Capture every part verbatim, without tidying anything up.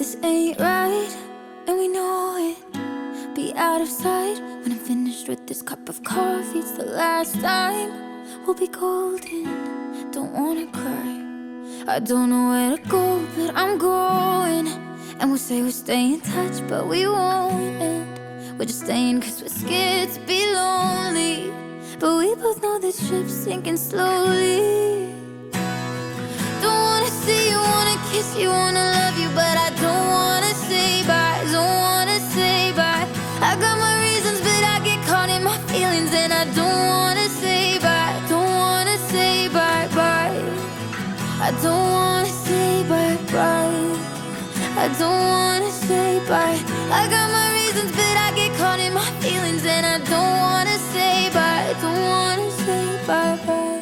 this ain't right, and we know it. Be out of sight when I'm finished with this cup of coffee. It's the last time we'll be golden. Don't wanna cry, I don't know where to go, but I'm going. And we'll say we'll stay in touch, but we won't end. We're just staying cause we're scared to be lonely, but we both know this ship's sinking slowly. Don't wanna see you, wanna kiss you, wanna love you, but I don't wanna say bye, don't wanna say bye. I got my reasons, but I get caught in my feelings, and I don't wanna say bye, don't wanna say bye bye. I don't wanna say bye bye, I don't wanna say bye. I got my reasons, but I get caught in my feelings, and I don't wanna say bye, don't wanna say bye bye.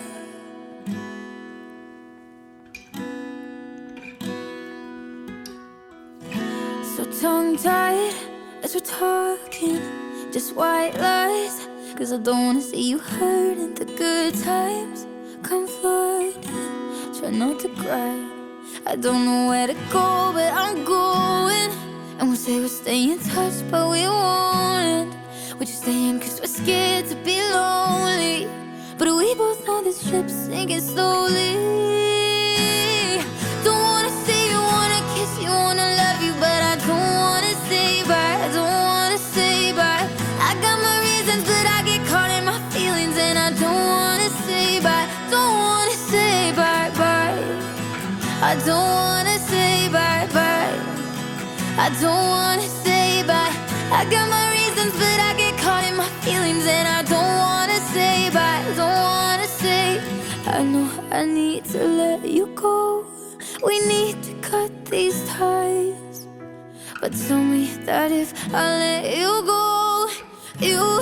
So tongue-tied as we're talking, just white lies, cause I don't wanna see you hurting. The good times come flooding, try not to cry. I don't know where to go, but I'm going. And we'll say we'll stay in touch, but we won't. We're just staying cause we're scared to be lonely, but we both know this ship's sinking slowly. Don't wanna see you, wanna kiss you, wanna love you, but I don't wanna say bye, I don't wanna say bye. I got my reasons, but I get caught in my feelings, and I don't wanna say bye, don't wanna say bye bye. I don't wanna say bye bye, I don't wanna say bye. I got my reasons, but I get caught in my feelings, and I don't wanna say bye, don't wanna say. I know I need to let you go, we need to cut these ties, but tell me that if I let you go, you